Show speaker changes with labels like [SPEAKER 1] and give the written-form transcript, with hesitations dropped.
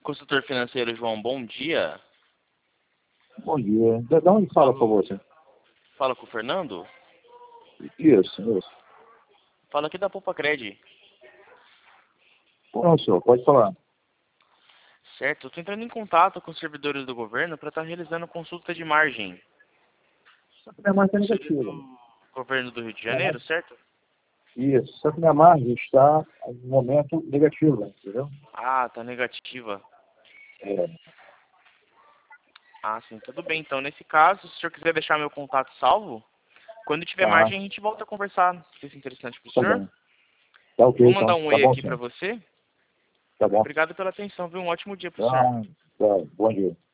[SPEAKER 1] Consultor financeiro João, bom dia.
[SPEAKER 2] Bom dia. De onde fala, por favor, senhor?
[SPEAKER 1] Fala com o Fernando?
[SPEAKER 2] Isso.
[SPEAKER 1] Fala aqui da Poupa Cred.
[SPEAKER 2] Bom, senhor, pode falar.
[SPEAKER 1] Certo, eu estou entrando em contato com os servidores do governo para estar realizando consulta de margem.
[SPEAKER 2] Só que minha margem está
[SPEAKER 1] Seria
[SPEAKER 2] negativa.
[SPEAKER 1] do governo do Rio de Janeiro, certo?
[SPEAKER 2] Isso. Só que minha margem está, no momento, negativa, entendeu?
[SPEAKER 1] Ah, tá negativa.
[SPEAKER 2] É.
[SPEAKER 1] Ah, sim, tudo bem. Então, nesse caso, se o senhor quiser deixar meu contato salvo, quando tiver
[SPEAKER 2] Tá.
[SPEAKER 1] margem a gente volta a conversar. Se isso é interessante para o
[SPEAKER 2] Tá
[SPEAKER 1] senhor.
[SPEAKER 2] bom. Tá ok,
[SPEAKER 1] Vou
[SPEAKER 2] então.
[SPEAKER 1] mandar um
[SPEAKER 2] Tá
[SPEAKER 1] oi
[SPEAKER 2] bom,
[SPEAKER 1] aqui para
[SPEAKER 2] senhor.
[SPEAKER 1] você.
[SPEAKER 2] Tá bom.
[SPEAKER 1] Obrigado pela atenção, viu? Um ótimo dia para o senhor.
[SPEAKER 2] Tá. Bom dia.